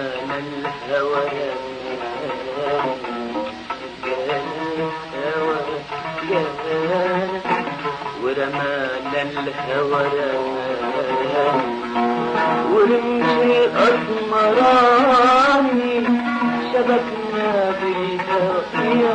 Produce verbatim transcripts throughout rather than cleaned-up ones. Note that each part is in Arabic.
ورمانا الهوى ورمانا الهوى ورمش الأسمراني شبكنا بالهوى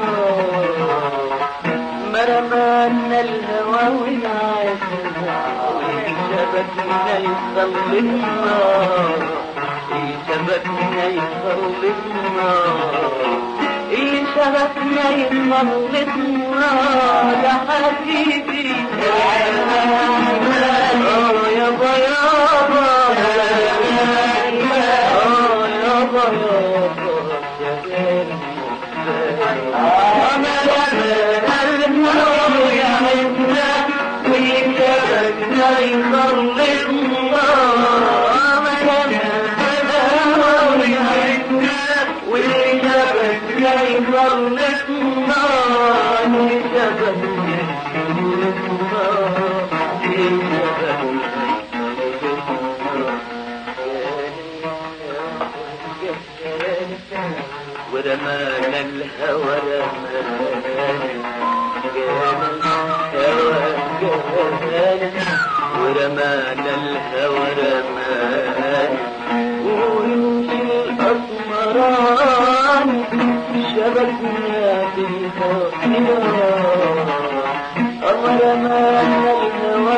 مرمانا الهوى ونعيشنا شبكنا يصل النار شبكنا يصل النار اللي شبكنا يصل النار يا حبيبي اه يابا يابا اه يابا ورمانا الهوى ورمانا الهوى رمانا ويمشي الأسمران شبكنا بالهوى ورمانا الهوى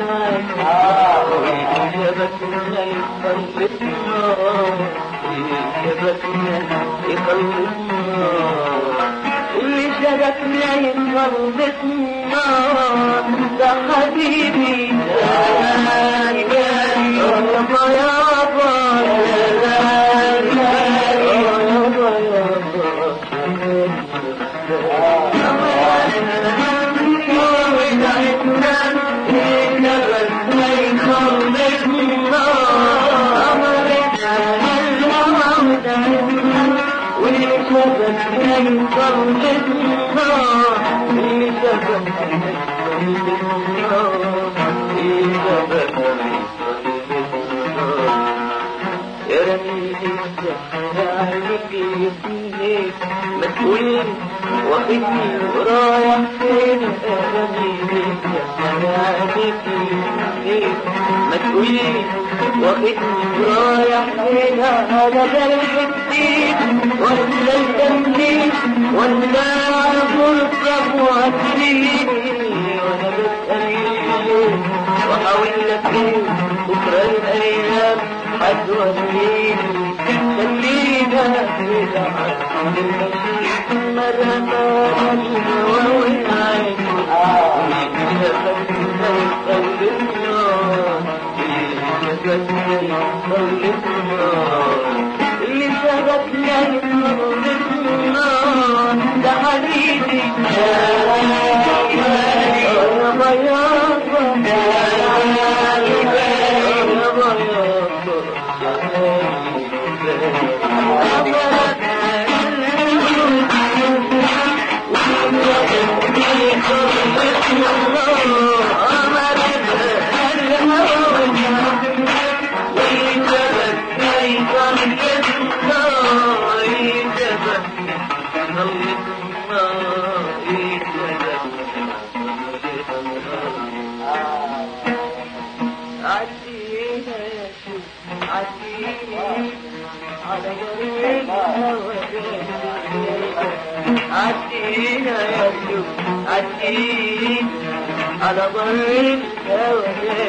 شبكنا يخلص النار شبكنا يخلص النار اللي شبكنا يخلص النار ده حبيبي يابا يابا يابا مسؤولين واخدني ورايح فين ارميني مسؤولين واخدني ورايح فين انا جرح جديد ولا التمثيل ولا فرصة وهتريني وانا بسأل واحاول لك ايه بكرة الايام هتوديني خلينا كده عن المشيط مرمانا الهوى والعين شبكنا يصل النار شبكنا يصل النار اللي شبكنا يصل النار ده حبيبي يابا يابا عدينا يا شوف عدينا على بر الهوى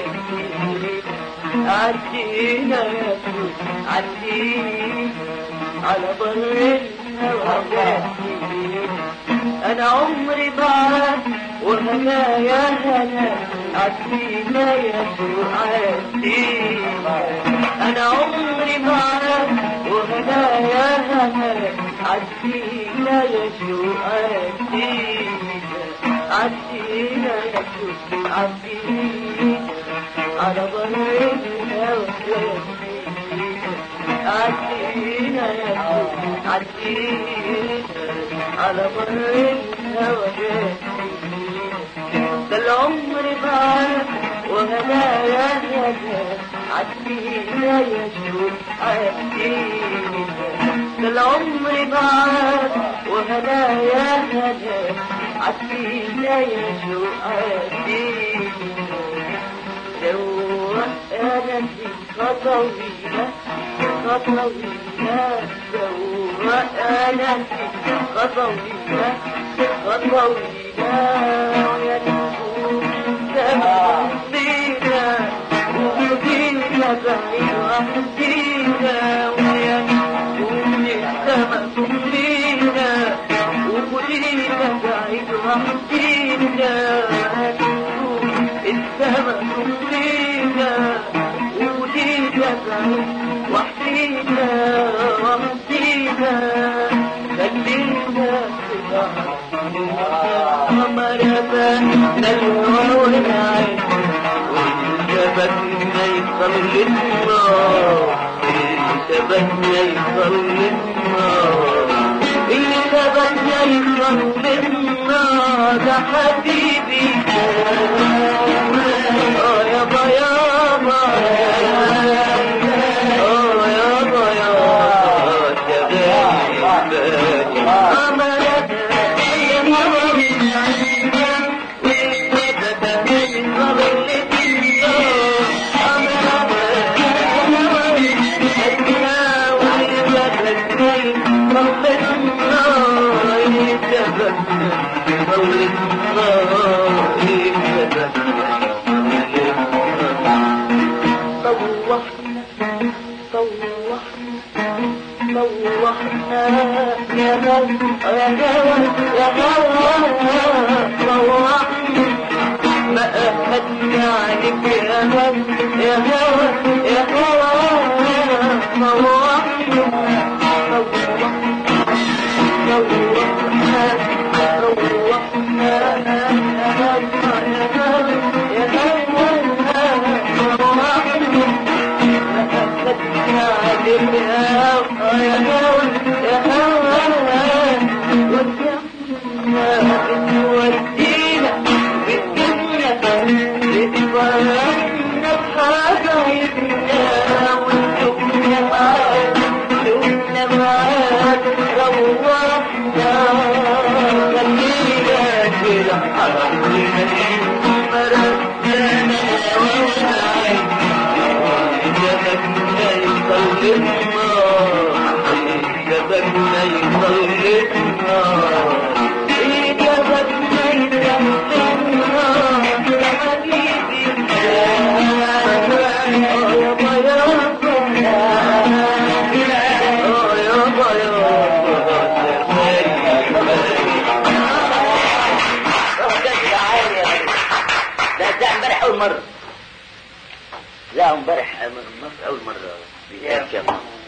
عدينا يا شوف عدينا على بر الهوى انا عمري بعد وهنا يا هنا عدينا يا شوف عدينا انا عمري بعد وهنا يا هنا عدينا يا شو عدينا عدينا يا شو عدينا على بر الهوى عدينا يا شو عدينا على بر الهوى ده العمر بعد وهدايا هدايا عدينا يا شوق عدينا ده العمر معاك وهدايا هدايا عدينا يا شوق عدينا لو أنا في خطوينا خطوينا لو أنا في خطوينا خطوينا يا نفوس بينا وبينا بعيد وحدينا ويا نفوس السما بينا وبينا بعيد وحدينا السما بينا وبينا بعيد وحدينا وحدينا خلينا مربنا الهوى والعين والشبكنا يصلنا الشبكنا يصلنا الشبكنا يصلنا ده حبيبي اه يابا يابا اه يابا يابا شغالي طوحنا يا هوى يا هوى يا هوى طوحنا ما أخدنا عليك يا هوى يا هوى يا هوى طوحنا طوحنا طوحنا طوحنا يا هوى يا هوى يا هوى طوحنا ما أخدنا عليك يا هوى يا هوى يا هوى ودينا ودينا بالجنة اتفرجنا بحبايبنا وشوفنا معاك شوفنا معاك روحنا خلينا كده حرمنا مرسنا ووعينا جبكنا يصلنا جبكنا يصلنا جبكنا يصلنا يا حبيبي يابا يابا يابا يابا ده امبارح اول مره لا امبارح اول مره بيتكلم